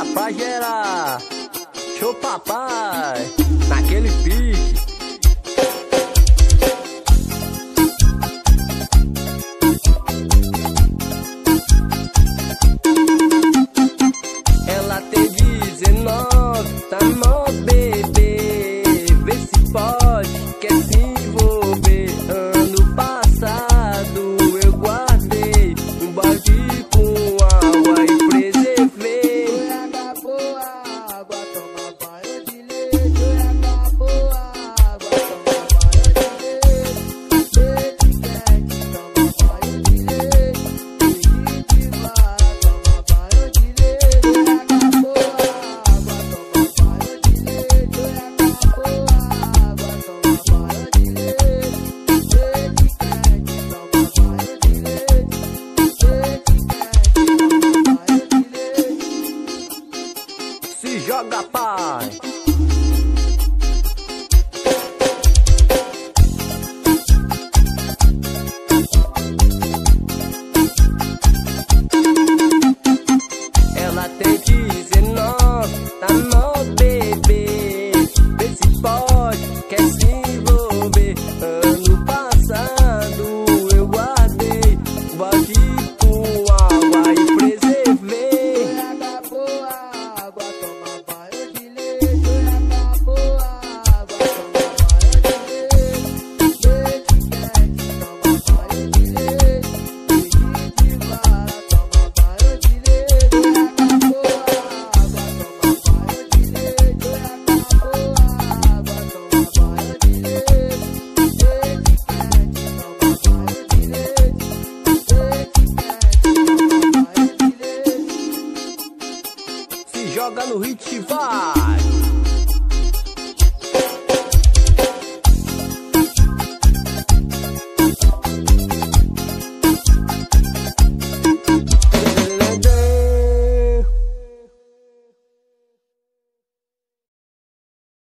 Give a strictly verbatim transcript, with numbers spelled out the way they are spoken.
pra gerar. Show papai, naquele pique. Ela tem dezenove, tá mó bebê. Vê se pode, quer se envolver. Ano passado eu guardei um balde com água e preservei. Acabou a água, toma banho de leite. Acabou a água, toma banho de leite. Leite quente, toma banho de leite. Leite de vara, toma banho de leite. Acabou a água, toma banho de leite. Acabou a água, toma banho de leite. Leite quente, toma banho de leite. Leite quente, toma banho de leite. Se joga, pai. Ela tem dezenove, tá mó bebê. Vê se pode, quer se envolver. Ano passado eu guardei um balde com água e preservei. Acabou a água, toma banho de leite. Acabou a água, toma banho de leite. Leite quente, toma banho de leite. Leite de vara, toma banho de leite. Acabou a água, toma banho de leite. Acabou a água, toma banho de leite. Leite quente, toma banho de leite. Leite quente, toma banho de leite. Se joga no hit, vai.